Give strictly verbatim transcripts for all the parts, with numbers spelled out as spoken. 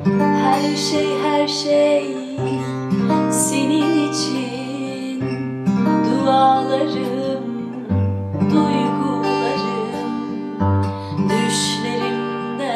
Her şey her şey senin için. Dualarım, duygularım, düşlerimde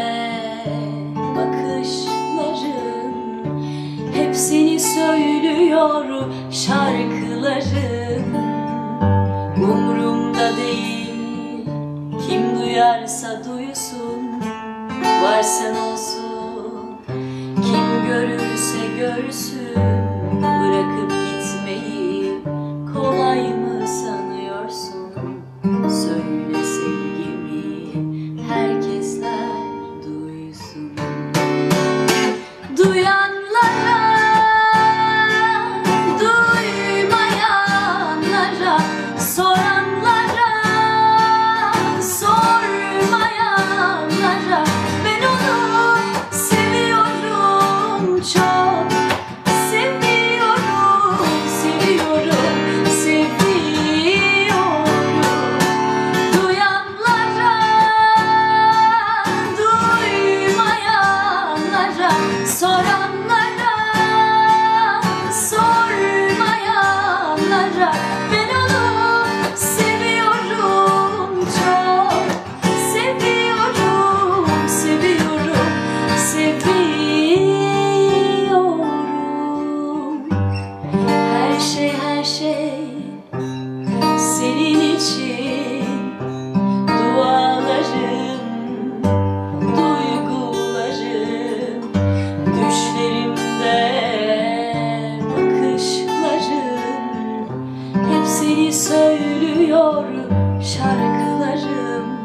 bakışların, hep seni söylüyor şarkılarım. Umrumda değil, kim duyarsa duysun, varsan olsun, kim görürse görsün. Bırakıp gitmeyi kolay mı sanıyorsun? Söyle sevgimi, herkesler duysun. Duyanlara, duymayanlara, soranlara, sormayanlara, ben onu seviyorum çok. Seviyorum, seviyorum, seviyorum. Duyanlara, duymayanlara, soranlara, sormayanlara, ben onu seviyorum çok. Seviyorum, seviyorum, seviyorum. Her şey her şey senin için. Dualarım, duygularım, düşlerimde bakışlarım, hep seni söylüyor şarkılarım.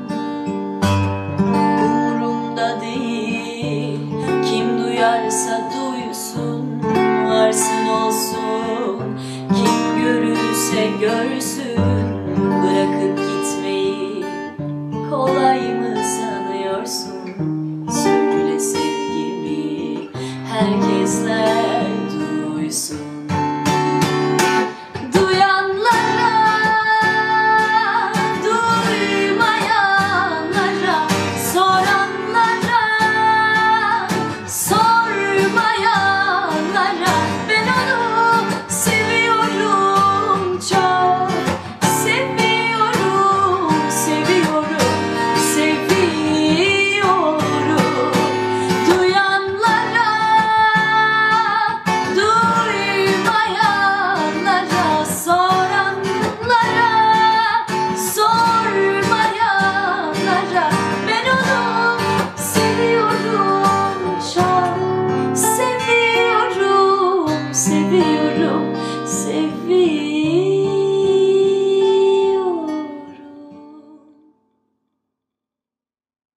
Umrumda değil, kim duyarsa duysun, varsın olsun, kim görürse görsün. Bırakıp gitmeyi kolay mı sanıyorsun? Söyle sevgimi, herkesler